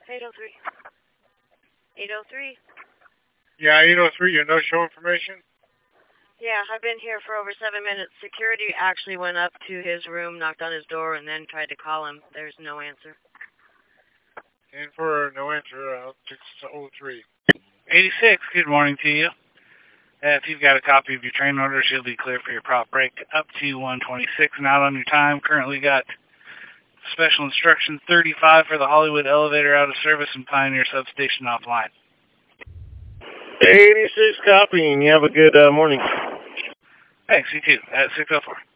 803. 803. Yeah, 803, your no-show information? Yeah, I've been here for over 7 minutes. Security actually went up to his room, knocked on his door, and then tried to call him. There's no answer. And for no answer, 603. 86, good morning to you. If you've got a copy of your train orders, you'll be clear for your prop break up to 126 and out on your time. Currently got special instruction 35 for the Hollywood elevator out of service and Pioneer substation offline. 86 copy, and you have a good morning. Thanks, you too, at 604.